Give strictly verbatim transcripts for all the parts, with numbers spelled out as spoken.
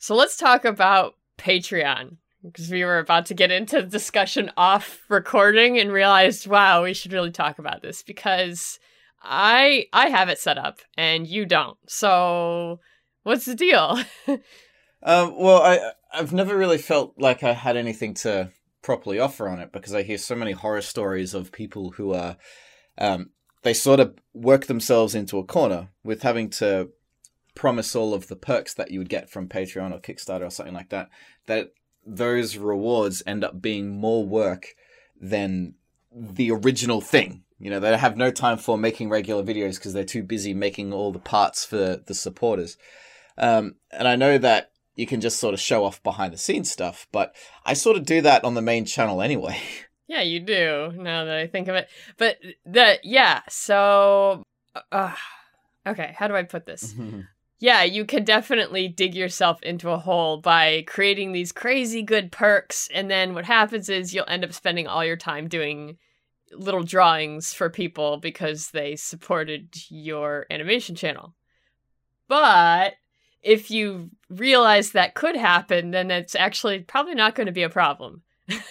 So let's talk about Patreon, because we were about to get into the discussion off recording and realized, wow, we should really talk about this because I I have it set up and you don't. So what's the deal? um, well, I I've never really felt like I had anything to properly offer on it because I hear so many horror stories of people who are um, they sort of work themselves into a corner with having to promise all of the perks that you would get from Patreon or Kickstarter or something like that, that those rewards end up being more work than the original thing. You know, they have no time for making regular videos because they're too busy making all the parts for the supporters. Um, and I know that you can just sort of show off behind the scenes stuff, but I sort of do that on the main channel anyway. Yeah, you do, now that I think of it. But, the yeah, so... Uh, okay, how do I put this? Yeah, you can definitely dig yourself into a hole by creating these crazy good perks, and then what happens is you'll end up spending all your time doing little drawings for people because they supported your animation channel. But if you realize that could happen, then it's actually probably not going to be a problem.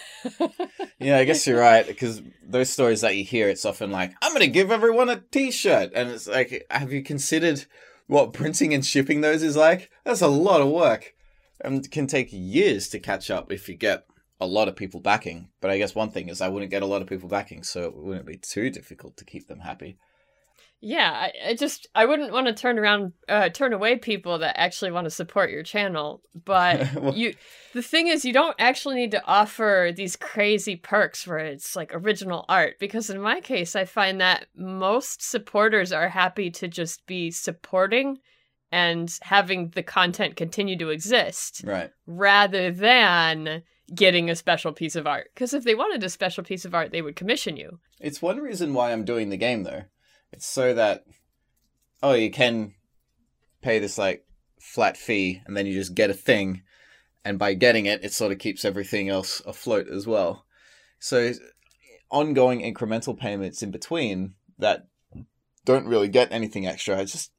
Yeah, I guess you're right, because those stories that you hear, it's often like, I'm going to give everyone a t-shirt. And it's like, have you considered what printing and shipping those is like? That's a lot of work. And it can take years to catch up if you get a lot of people backing. But I guess one thing is I wouldn't get a lot of people backing, so it wouldn't be too difficult to keep them happy. Yeah, I, I just, I wouldn't want to turn around, uh, turn away people that actually want to support your channel. But well, you, the thing is, you don't actually need to offer these crazy perks where it's like original art. Because in my case, I find that most supporters are happy to just be supporting and having the content continue to exist. Right. Rather than getting a special piece of art. Because if they wanted a special piece of art, they would commission you. It's one reason why I'm doing the game, though. It's so that, oh, you can pay this, like, flat fee, and then you just get a thing, and by getting it, it sort of keeps everything else afloat as well. So, ongoing incremental payments in between that don't really get anything extra. I just,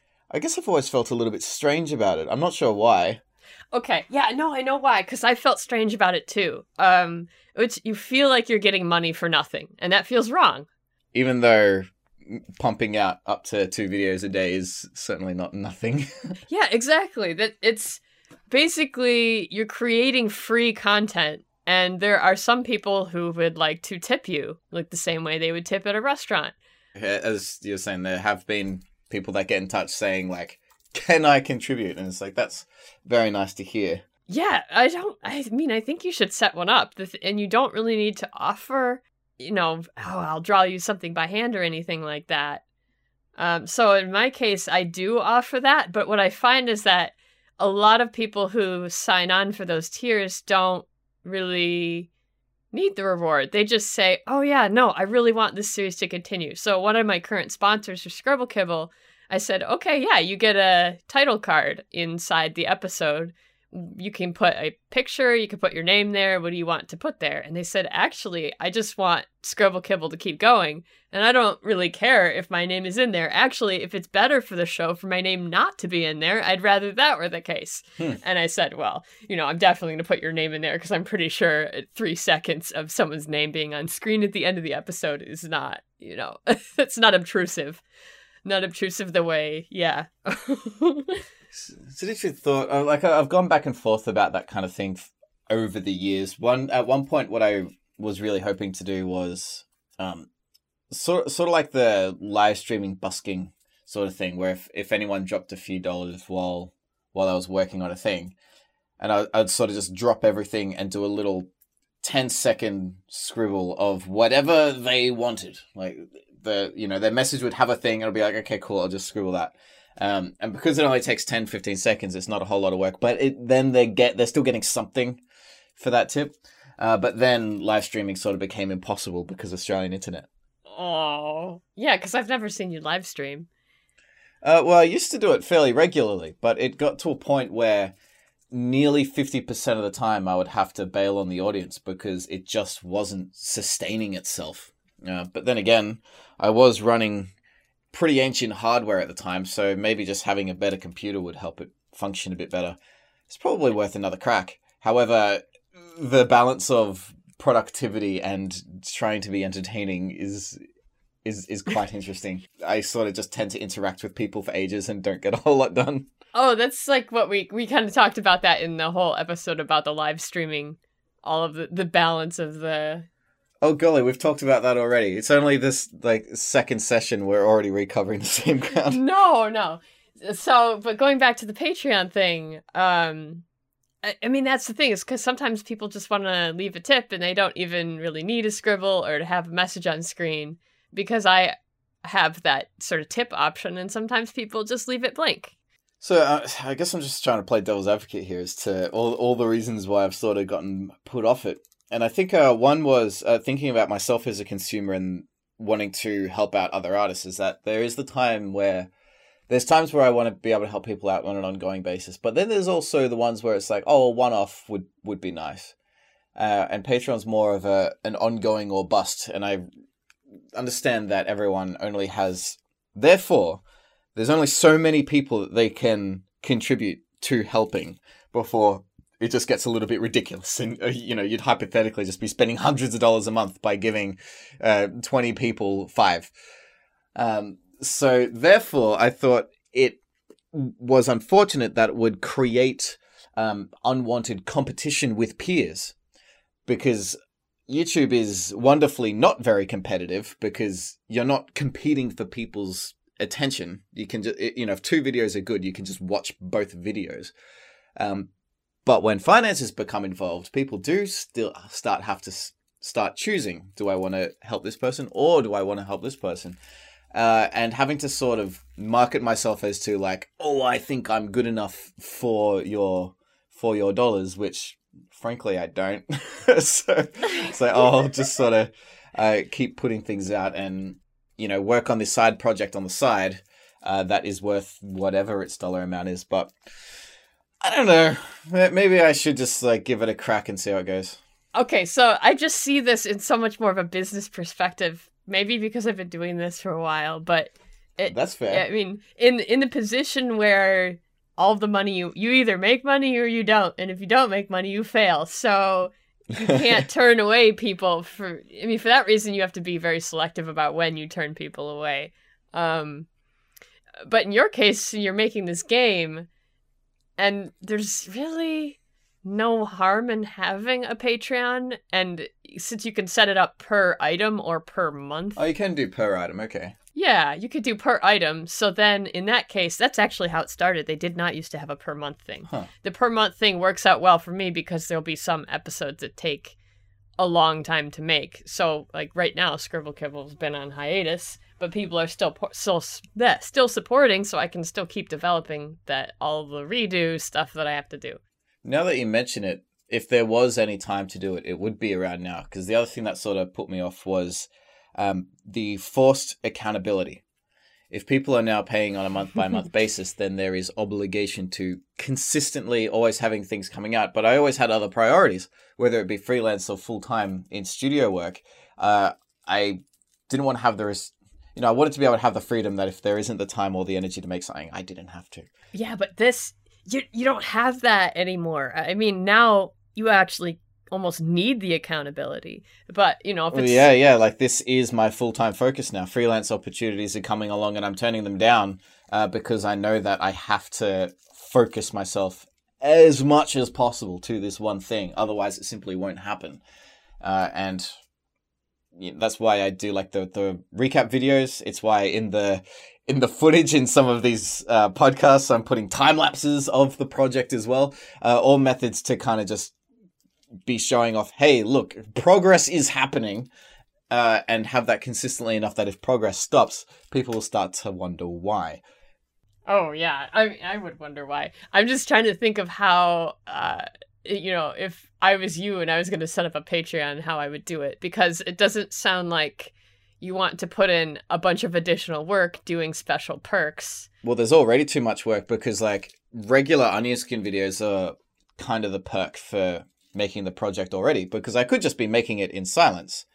I guess I've always felt a little bit strange about it. I'm not sure why. Okay, yeah, no, I know why, because I felt strange about it, too. Um, which you feel like you're getting money for nothing, and that feels wrong. Even though pumping out up to two videos a day is certainly not nothing. Yeah, exactly. That it's basically you're creating free content, and there are some people who would like to tip you, like the same way they would tip at a restaurant. As you're saying, there have been people that get in touch saying, like, can I contribute? And it's like, that's very nice to hear. Yeah, I don't, I mean, I think you should set one up, and you don't really need to offer, you know, oh, I'll draw you something by hand or anything like that. Um, so in my case, I do offer that, but what I find is that a lot of people who sign on for those tiers don't really need the reward. They just say, oh yeah, no, I really want this series to continue. So one of my current sponsors for Scribble Kibble, I said, okay, yeah, you get a title card inside the episode. You can put a picture, you can put your name there. What do you want to put there? And they said, actually, I just want Scribble Kibble to keep going. And I don't really care if my name is in there. Actually, if it's better for the show for my name not to be in there, I'd rather that were the case. Hmm. And I said, well, you know, I'm definitely going to put your name in there because I'm pretty sure three seconds of someone's name being on screen at the end of the episode is not, you know, it's not obtrusive. Not obtrusive the way, yeah. It's an interesting thought. Like, I've gone back and forth about that kind of thing over the years. One at one point, what I was really hoping to do was um, sort sort of like the live streaming busking sort of thing, where if, if anyone dropped a few dollars while while I was working on a thing, and I, I'd sort of just drop everything and do a little ten second scribble of whatever they wanted. Like the you know their message would have a thing, and I'll be like, okay, cool, I'll just scribble that. Um, and because it only takes ten, fifteen seconds, it's not a whole lot of work, but it, then they get, they're still getting something for that tip. Uh, but then live streaming sort of became impossible because of Australian internet. Oh, yeah, because I've never seen you live stream. Uh, well, I used to do it fairly regularly, but it got to a point where nearly fifty percent of the time I would have to bail on the audience because it just wasn't sustaining itself. Uh, but then again, I was running pretty ancient hardware at the time, so maybe just having a better computer would help it function a bit better. it's probably worth another crack. However, the balance of productivity and trying to be entertaining is is is quite interesting. I sort of just tend to interact with people for ages and don't get a whole lot done. Oh, that's like what we we kind of talked about that in the whole episode about the live streaming, all of the, the balance of the... Oh, golly, we've talked about that already. It's only this, like, second session we're already recovering the same ground. No, no. So, but going back to the Patreon thing, um, I, I mean, that's the thing, is because sometimes people just want to leave a tip and they don't even really need a scribble or to have a message on screen, because I have that sort of tip option, and sometimes people just leave it blank. So uh, I guess I'm just trying to play devil's advocate here as to all all the reasons why I've sort of gotten put off it. And I think uh, one was uh, thinking about myself as a consumer and wanting to help out other artists, is that there is the time where there's times where I want to be able to help people out on an ongoing basis. But then there's also the ones where it's like, oh, a one-off would, would be nice. Uh, and Patreon's more of a an ongoing or bust. And I understand that everyone only has... Therefore, there's only so many people that they can contribute to helping before it just gets a little bit ridiculous. And, uh, you know, you'd hypothetically just be spending hundreds of dollars a month by giving uh, twenty people five. Um, so therefore, I thought it was unfortunate that it would create um, unwanted competition with peers, because YouTube is wonderfully not very competitive, because you're not competing for people's attention. You can just, you know, if two videos are good, you can just watch both videos. Um, but when finances become involved, people do still start have to s- start choosing: do I want to help this person or do I want to help this person? Uh, and having to sort of market myself as to like, oh, I think I'm good enough for your for your dollars, which frankly I don't. so, so I'll just sort of uh, keep putting things out and, you know, work on this side project on the side uh, that is worth whatever its dollar amount is. But I don't know. Maybe I should just like give it a crack and see how it goes. Okay, so I just see this in so much more of a business perspective. Maybe because I've been doing this for a while, but it, that's fair. I mean, in in the position where all the money you you either make money or you don't, and if you don't make money, you fail. So you can't turn away people for. I mean, for that reason, you have to be very selective about when you turn people away. Um, but in your case, you're making this game, and there's really no harm in having a Patreon, and since you can set it up per item or per month. Oh, you can do per item, okay. Yeah, you could do per item. So then in that case, that's actually how it started. They did not used to have a per month thing. Huh. The per month thing works out well for me because there'll be some episodes that take a long time to make. So like right now, Scribble Kibble's been on hiatus, but people are still still yeah, still supporting, so I can still keep developing that all the redo stuff that I have to do. Now that you mention it, if there was any time to do it, it would be around now. Because the other thing that sort of put me off was um, the forced accountability. If people are now paying on a month-by-month basis, then there is obligation to consistently always having things coming out. But I always had other priorities, whether it be freelance or full-time in studio work. Uh, I didn't want to have the... Res- you know, I wanted to be able to have the freedom that if there isn't the time or the energy to make something, I didn't have to. Yeah, but this... You you don't have that anymore. I mean, now you actually almost need the accountability. But, you know, if it's... Well, yeah, yeah, like this is my full-time focus now. Freelance opportunities are coming along and I'm turning them down uh, because I know that I have to focus myself as much as possible to this one thing. Otherwise, it simply won't happen. Uh, and you know, that's why I do like the, the recap videos. It's why in the... In the footage in some of these uh, podcasts, I'm putting time lapses of the project as well. Uh, all methods to kind of just be showing off, hey, look, progress is happening, uh, and have that consistently enough that if progress stops, people will start to wonder why. Oh, yeah. I I would wonder why. I'm just trying to think of how, uh, you know, if I was you and I was going to set up a Patreon, how I would do it. Because it doesn't sound like you want to put in a bunch of additional work doing special perks. Well, there's already too much work because, like, regular Onion Skin videos are kind of the perk for making the project already, because I could just be making it in silence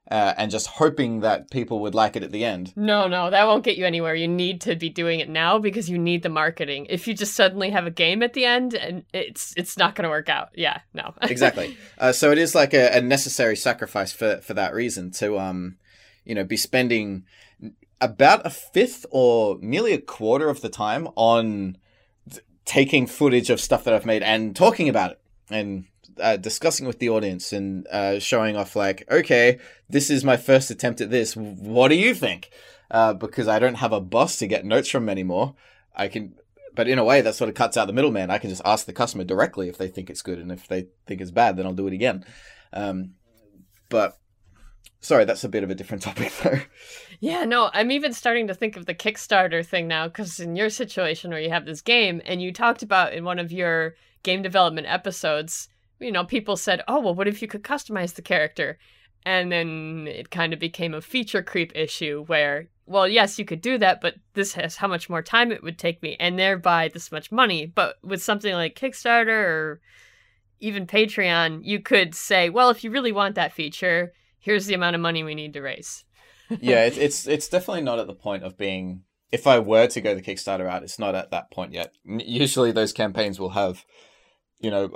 uh, and just hoping that people would like it at the end. No, no, that won't get you anywhere. You need to be doing it now because you need the marketing. If you just suddenly have a game at the end, and it's it's not going to work out. Yeah, no. Exactly. Uh, so it is like a, a necessary sacrifice for for that reason to um, you know, be spending about a fifth or nearly a quarter of the time on th- taking footage of stuff that I've made and talking about it and uh, discussing with the audience and uh, showing off like, okay, this is my first attempt at this. What do you think? Uh, because I don't have a boss to get notes from anymore. I can, but in a way that sort of cuts out the middleman. I can just ask the customer directly if they think it's good, and if they think it's bad, then I'll do it again. Um, but sorry, that's a bit of a different topic though. Yeah, no, I'm even starting to think of the Kickstarter thing now, because in your situation where you have this game, and you talked about in one of your game development episodes, you know, people said, oh, well, what if you could customize the character? And then it kind of became a feature creep issue where, well, yes, you could do that, but this has how much more time it would take me, and thereby this much money. But with something like Kickstarter or even Patreon, you could say, well, if you really want that feature, here's the amount of money we need to raise. Yeah, it's, it's it's definitely not at the point of being, if I were to go the Kickstarter route, it's not at that point yet. Usually those campaigns will have, you know,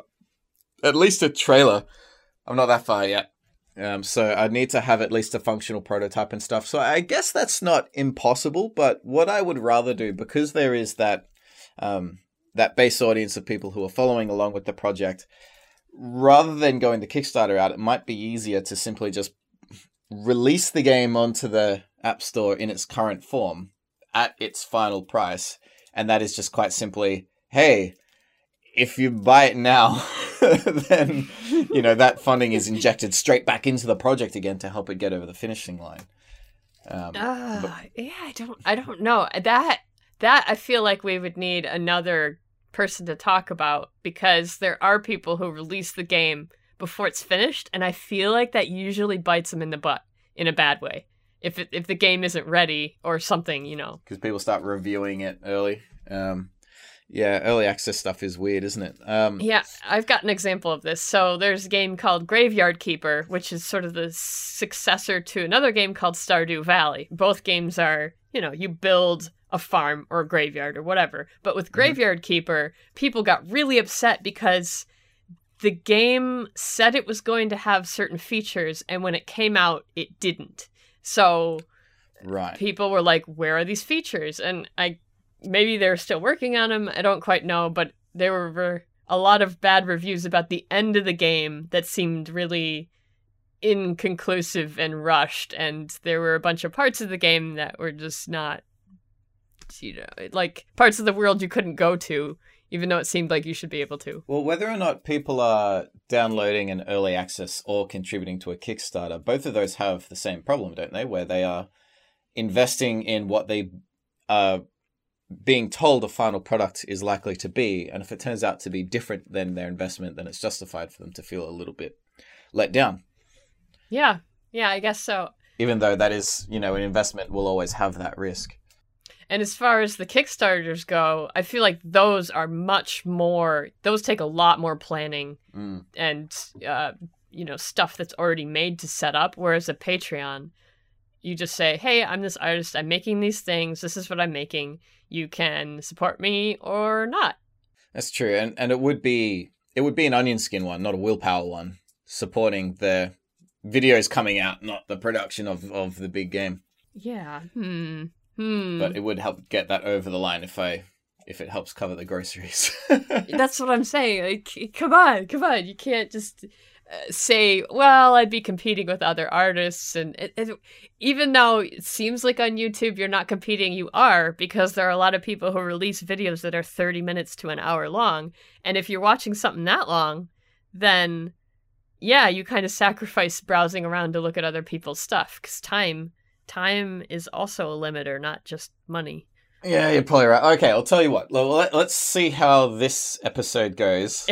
at least a trailer. I'm not that far yet. Um, so I need to have at least a functional prototype and stuff. So I guess that's not impossible, but what I would rather do, because there is that um, that base audience of people who are following along with the project, rather than going the Kickstarter out, it might be easier to simply just release the game onto the App Store in its current form at its final price. And that is just quite simply, hey, if you buy it now, then, you know, that funding is injected straight back into the project again to help it get over the finishing line. Um, uh, but... Yeah, I don't, I don't know. That, that I feel like we would need another person to talk about, because there are people who release the game before it's finished, and I feel like that usually bites them in the butt in a bad way. If it, if the game isn't ready or something, you know. Because people start reviewing it early. Um, yeah, early access stuff is weird, isn't it? Um, yeah, I've got an example of this. So there's a game called Graveyard Keeper, which is sort of the successor to another game called Stardew Valley. Both games are, you know, you build a farm or a graveyard or whatever. But with Graveyard mm-hmm. Keeper, people got really upset because the game said it was going to have certain features, and when it came out, it didn't. So right. people were like, where are these features? And I maybe they're still working on them. I don't quite know, but there were a lot of bad reviews about the end of the game that seemed really inconclusive and rushed. And there were a bunch of parts of the game that were just not, you know, like parts of the world you couldn't go to, even though it seemed like you should be able to. Well, whether or not people are downloading an early access or contributing to a Kickstarter, both of those have the same problem, don't they? Where they are investing in what they are being told a final product is likely to be. And if it turns out to be different than their investment, then it's justified for them to feel a little bit let down. Yeah. Yeah, I guess so. Even though that is, you know, an investment will always have that risk. And as far as the Kickstarters go, I feel like those are much more, those take a lot more planning mm. and, uh, you know, stuff that's already made to set up. Whereas a Patreon, you just say, hey, I'm this artist, I'm making these things, this is what I'm making. You can support me or not. That's true. And and it would be, it would be an Onion Skin one, not a Willpower one, supporting the videos coming out, not the production of, of the big game. Yeah. Hmm. Hmm. But it would help get that over the line if I, if it helps cover the groceries. That's what I'm saying. Like, come on, come on. You can't just uh, say, well, I'd be competing with other artists. And it, it, even though it seems like on YouTube you're not competing, you are, because there are a lot of people who release videos that are thirty minutes to an hour long. And if you're watching something that long, then yeah, you kind of sacrifice browsing around to look at other people's stuff, because time... Time is also a limiter, not just money. Yeah, you're probably right. Okay, I'll tell you what. Let's see how this episode goes.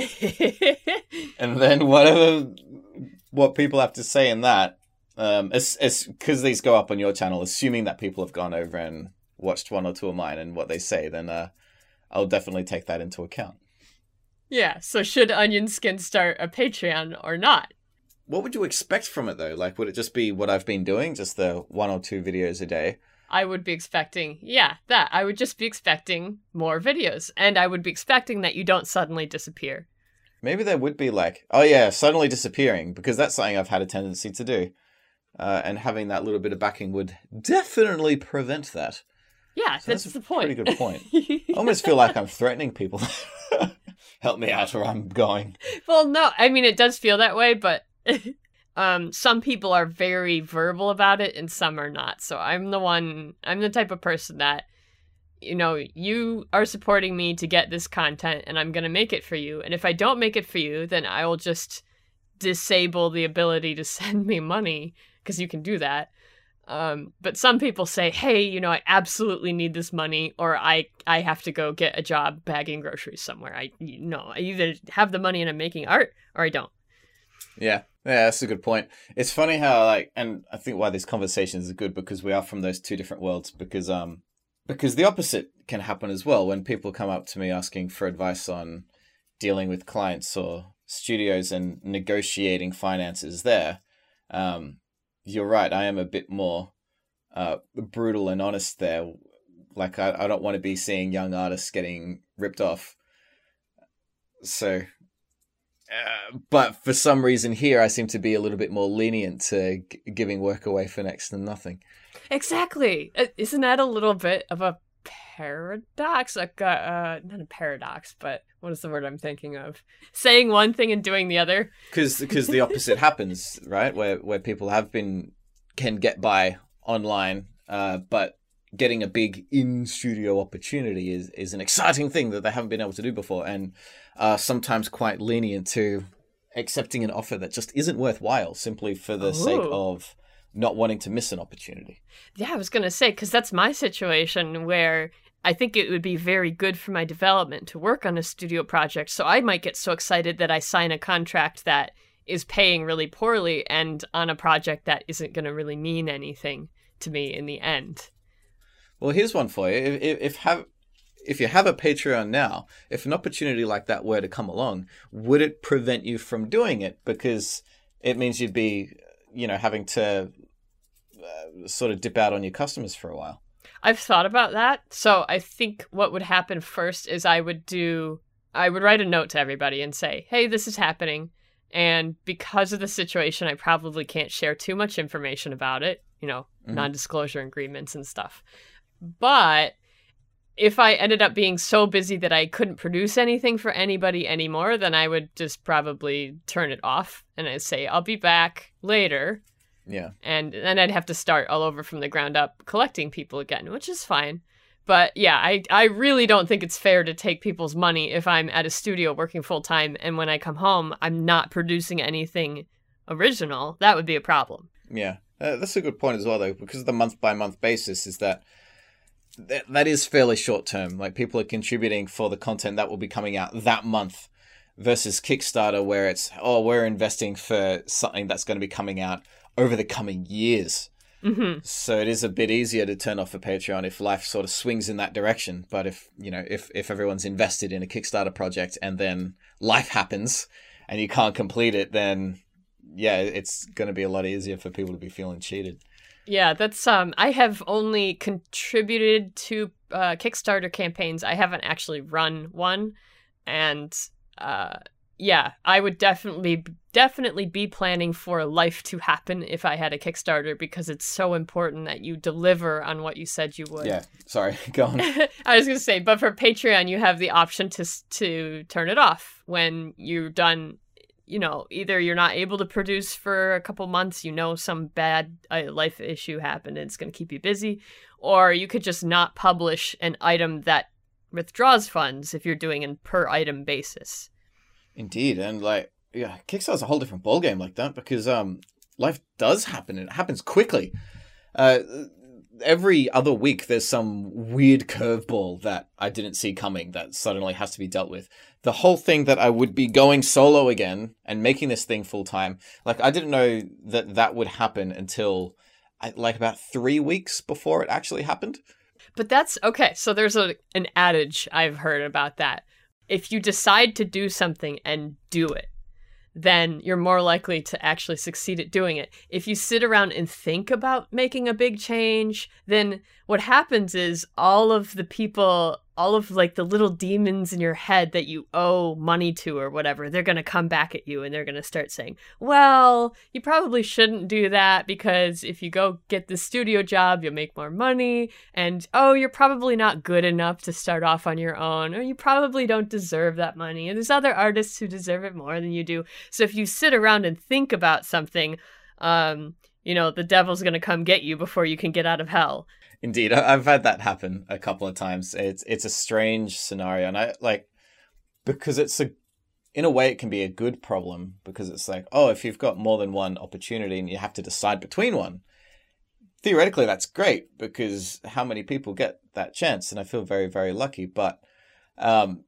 And then whatever, what people have to say in that, um, it's, it's, because these go up on your channel, assuming that people have gone over and watched one or two of mine and what they say, then uh, I'll definitely take that into account. Yeah, so should Onion Skin start a Patreon or not? what would you expect from it though? Like, would it just be what I've been doing, just the one or two videos a day? I would be expecting, yeah, that. I would just be expecting more videos. And I would be expecting that you don't suddenly disappear. Maybe there would be like, oh yeah, suddenly disappearing, because that's something I've had a tendency to do. Uh, and having that little bit of backing would definitely prevent that. Yeah, so that's, that's the point. Pretty good point. I almost feel like I'm threatening people. Help me out or I'm going. Well, no, I mean, it does feel that way, but um, some people are very verbal about it and some are not. So I'm the one, I'm the type of person that, you know, you are supporting me to get this content and I'm going to make it for you. And if I don't make it for you, then I will just disable the ability to send me money because you can do that. Um, but some people say, hey, you know, I absolutely need this money or I, I have to go get a job bagging groceries somewhere. I, you know, I either have the money and I'm making art or I don't. Yeah. Yeah, that's a good point. It's funny how like, and I think why these conversations are good because we are from those two different worlds because, um, because the opposite can happen as well when people come up to me asking for advice on dealing with clients or studios and negotiating finances there. Um, You're right. I am a bit more uh, brutal and honest there. Like, I, I don't want to be seeing young artists getting ripped off. So, uh, but for some reason here, I seem to be a little bit more lenient to g- giving work away for next to nothing. Exactly. Isn't that a little bit of a paradox? Like, uh, uh, not a paradox, but what is the word I'm thinking of? Saying one thing and doing the other. Because because the opposite happens, right? Where where people have been can get by online, uh, but getting a big in studio opportunity is is an exciting thing that they haven't been able to do before, and uh, sometimes quite lenient to accepting an offer that just isn't worthwhile simply for the Ooh. sake of not wanting to miss an opportunity. Yeah, I was gonna say because that's my situation where I think it would be very good for my development to work on a studio project. So I might get so excited that I sign a contract that is paying really poorly and on a project that isn't going to really mean anything to me in the end. Well, here's one for you. If, if, if have if you have a Patreon now, if an opportunity like that were to come along, would it prevent you from doing it? Because it means you'd be, you know, having to uh, sort of dip out on your customers for a while. I've thought about that. So I think what would happen first is I would do, I would write a note to everybody and say, hey, this is happening. And because of the situation, I probably can't share too much information about it, you know, mm-hmm. non-disclosure agreements and stuff. But if I ended up being so busy that I couldn't produce anything for anybody anymore, then I would just probably turn it off and I'd say, I'll be back later. Yeah. And then I'd have to start all over from the ground up collecting people again, which is fine. But yeah, I, I really don't think it's fair to take people's money if I'm at a studio working full time and when I come home, I'm not producing anything original. That would be a problem. Yeah, uh, that's a good point as well, though, because of the month by month basis is that th- that is fairly short term. Like people are contributing for the content that will be coming out that month versus Kickstarter where it's, oh, we're investing for something that's going to be coming out over the coming years. Mm-hmm. So it is a bit easier to turn off a Patreon if life sort of swings in that direction. But if, you know, if, if everyone's invested in a Kickstarter project and then life happens and you can't complete it, then yeah, it's going to be a lot easier for people to be feeling cheated. Yeah, that's, um, I have only contributed to uh, Kickstarter campaigns. I haven't actually run one. And, uh, yeah, I would definitely, definitely be planning for life to happen if I had a Kickstarter because it's so important that you deliver on what you said you would. Yeah, sorry, go on. I was going to say, but for Patreon, you have the option to to turn it off when you're done. You know, either you're not able to produce for a couple months, you know, some bad uh, life issue happened and it's going to keep you busy, or you could just not publish an item that withdraws funds if you're doing a per item basis. Indeed, and like, yeah, Kickstarter's a whole different ballgame like that because um, life does happen and it happens quickly. Uh, every other week, there's some weird curveball that I didn't see coming that suddenly has to be dealt with. The whole thing that I would be going solo again and making this thing full time, like I didn't know that that would happen until like about three weeks before it actually happened. But that's okay. So there's a an adage I've heard about that. If you decide to do something and do it, then you're more likely to actually succeed at doing it. If you sit around and think about making a big change, then what happens is all of the people, all of like the little demons in your head that you owe money to or whatever, they're going to come back at you and they're going to start saying, well, you probably shouldn't do that because if you go get the studio job, you'll make more money. And, oh, you're probably not good enough to start off on your own, or you probably don't deserve that money. And there's other artists who deserve it more than you do. So if you sit around and think about something, um, you know, the devil's going to come get you before you can get out of hell. Indeed, I've had that happen a couple of times. It's it's a strange scenario, and I like because it's a in a way it can be a good problem because it's like, oh, if you've got more than one opportunity and you have to decide between one, theoretically that's great because how many people get that chance? And I feel very very lucky, but um,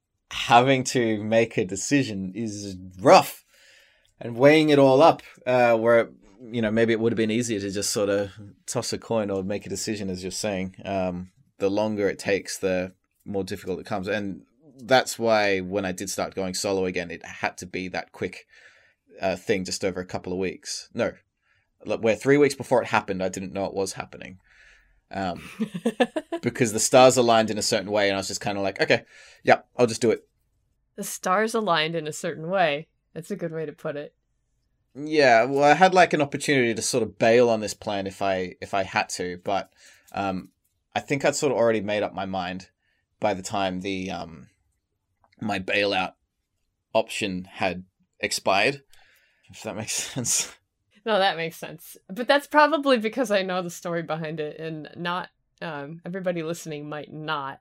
having to make a decision is rough, and weighing it all up, uh, where. You know, maybe it would have been easier to just sort of toss a coin or make a decision, as you're saying. Um, the longer it takes, the more difficult it comes. And that's why when I did start going solo again, it had to be that quick uh, thing just over a couple of weeks. No, where three weeks before it happened, I didn't know it was happening. Um, because the stars aligned in a certain way. And I was just kind of like, okay, yeah, I'll just do it. The stars aligned in a certain way. That's a good way to put it. Yeah, well, I had like an opportunity to sort of bail on this plan if I if I had to, but um, I think I'd sort of already made up my mind by the time the um, my bailout option had expired. If that makes sense. No, that makes sense. But that's probably because I know the story behind it, and not um, everybody listening might not.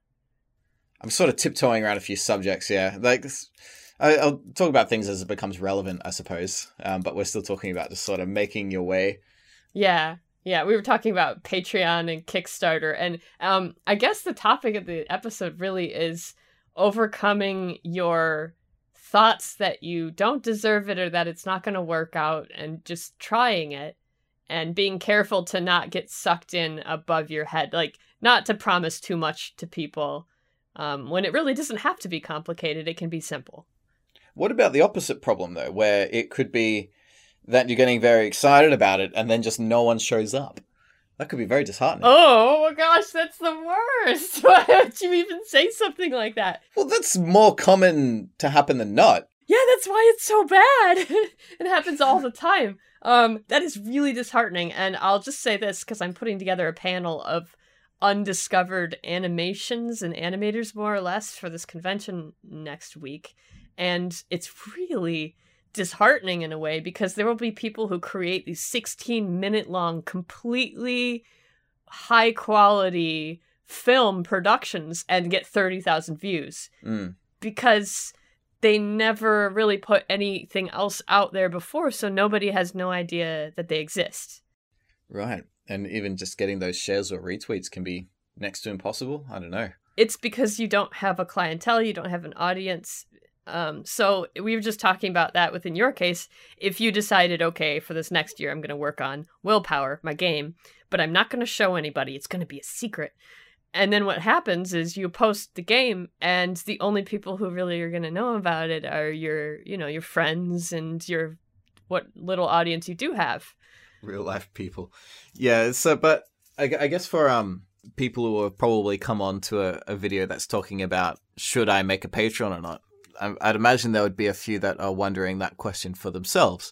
I'm sort of tiptoeing around a few subjects, yeah. Like this. I'll talk about things as it becomes relevant, I suppose. Um, but we're still talking about just sort of making your way. Yeah. Yeah. We were talking about Patreon and Kickstarter. And um, I guess the topic of the episode really is overcoming your thoughts that you don't deserve it or that it's not going to work out and just trying it and being careful to not get sucked in above your head. Like, not to promise too much to people um, when it really doesn't have to be complicated. It can be simple. What about the opposite problem, though, where it could be that you're getting very excited about it and then just no one shows up? That could be very disheartening. Oh, my gosh, that's the worst. Why would you even say something like that? Well, that's more common to happen than not. Yeah, that's why it's so bad. It happens all the time. Um, that is really disheartening. And I'll just say this because I'm putting together a panel of undiscovered animations and animators, more or less, for this convention next week. And it's really disheartening in a way because there will be people who create these sixteen minute long, completely high quality film productions and get thirty thousand views mm. because they never really put anything else out there before. So nobody has no idea that they exist. Right. And even just getting those shares or retweets can be next to impossible. I don't know. It's because you don't have a clientele. You don't have an audience. Um, so we were just talking about that within your case. If you decided, okay, for this next year, I'm going to work on Willpower, my game, but I'm not going to show anybody. It's going to be a secret. And then what happens is you post the game and the only people who really are going to know about it are your, you know, your friends and your, what little audience you do have. Real life people. Yeah. So, but I, I guess for, um, people who have probably come on to a, a video that's talking about, should I make a Patreon or not? I'd imagine there would be a few that are wondering that question for themselves.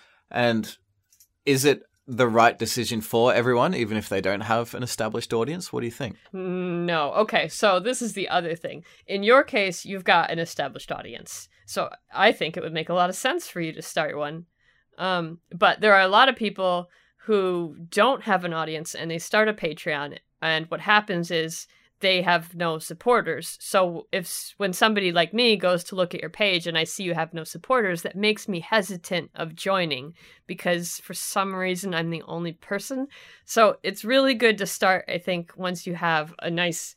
And is it the right decision for everyone, even if they don't have an established audience? What do you think? No. Okay, so this is the other thing. In your case, you've got an established audience. So I think it would make a lot of sense for you to start one. Um, but there are a lot of people who don't have an audience and they start a Patreon. And what happens is they have no supporters. So if when somebody like me goes to look at your page and I see you have no supporters, that makes me hesitant of joining because for some reason I'm the only person. So it's really good to start, I think, once you have a nice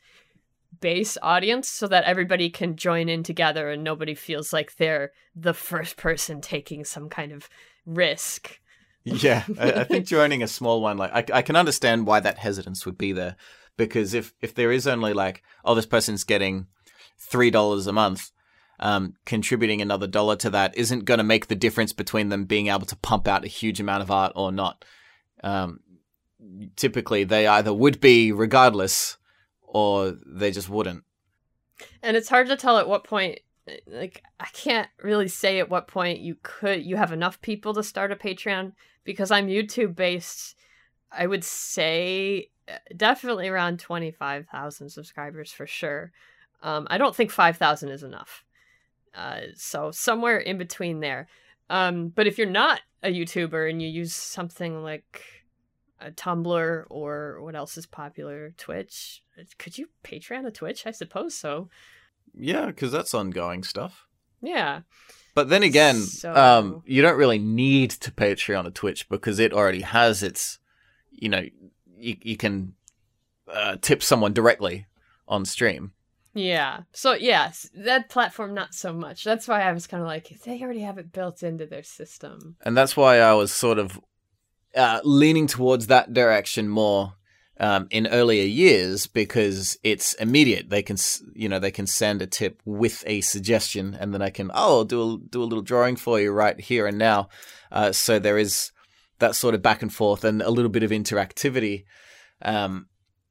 base audience so that everybody can join in together and nobody feels like they're the first person taking some kind of risk. Yeah, I, I think joining a small one, like I, I can understand why that hesitance would be there. Because if, if there is only like, oh, this person's getting three dollars a month, um, contributing another dollar to that isn't going to make the difference between them being able to pump out a huge amount of art or not. Um, typically, they either would be regardless, or they just wouldn't. And it's hard to tell at what point, like, I can't really say at what point you could, you have enough people to start a Patreon, because I'm YouTube based. I would say definitely around twenty-five thousand subscribers for sure. Um, I don't think five thousand is enough. Uh, so somewhere in between there. Um, but if you're not a YouTuber and you use something like a Tumblr or what else is popular, Twitch, could you Patreon a Twitch? I suppose so. Yeah, because that's ongoing stuff. Yeah. But then again, so... um, you don't really need to Patreon a Twitch because it already has its, you know, you, you can uh, tip someone directly on stream. Yeah. So, yes, that platform, not so much. That's why I was kind of like, they already have it built into their system. And that's why I was sort of uh, leaning towards that direction more um, in earlier years, because it's immediate. They can, you know, they can send a tip with a suggestion, and then I can, oh, I'll do a, do a little drawing for you right here and now. Uh, so there is that sort of back and forth and a little bit of interactivity. Um,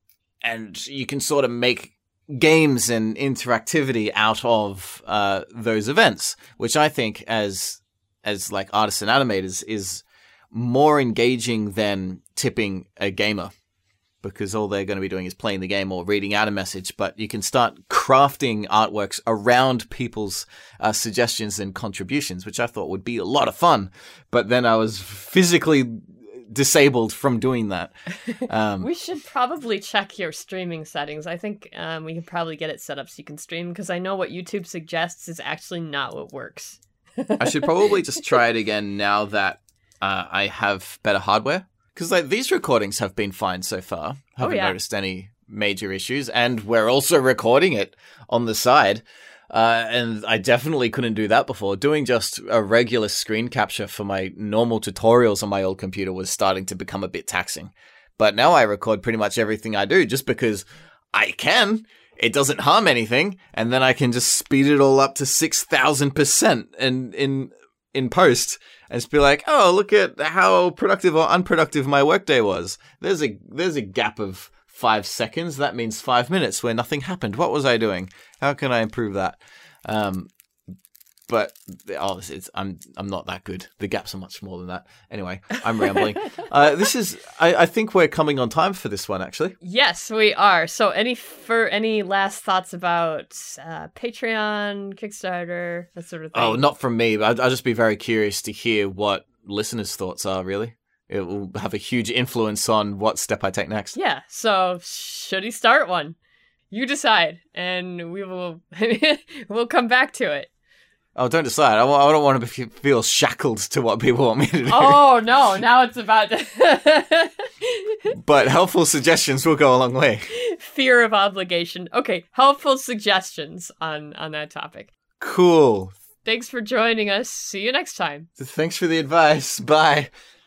and you can sort of make games and interactivity out of uh, those events, which I think as as like artists and animators is more engaging than tipping a gamer, because all they're going to be doing is playing the game or reading out a message. But you can start crafting artworks around people's uh, suggestions and contributions, which I thought would be a lot of fun. But then I was physically disabled from doing that. Um, we should probably check your streaming settings. I think um, we can probably get it set up so you can stream, because I know what YouTube suggests is actually not what works. I should probably just try it again now that uh, I have better hardware. Because like these recordings have been fine so far. Haven't oh, yeah. noticed any major issues. And we're also recording it on the side. Uh, and I definitely couldn't do that before. Doing just a regular screen capture for my normal tutorials on my old computer was starting to become a bit taxing. But now I record pretty much everything I do just because I can. It doesn't harm anything. And then I can just speed it all up to six thousand percent in, in, in post. And just be like, oh, look at how productive or unproductive my workday was. There's a there's a gap of five seconds. That means five minutes where nothing happened. What was I doing? How can I improve that? Um, but oh, it's, I'm I'm not that good. The gaps are much more than that. Anyway, I'm rambling. uh, this is I, I think we're coming on time for this one, actually. Yes, we are. So, any for any last thoughts about uh, Patreon, Kickstarter, that sort of thing? Oh, not from me. I'd, I'd just be very curious to hear what listeners' thoughts are. Really, it will have a huge influence on what step I take next. Yeah. So, should he start one? You decide, and we will we'll come back to it. Oh, don't decide. I, I don't want to be, feel shackled to what people want me to do. Oh, no. Now it's about... But helpful suggestions will go a long way. Fear of obligation. Okay, helpful suggestions on, on that topic. Cool. Thanks for joining us. See you next time. Thanks for the advice. Bye.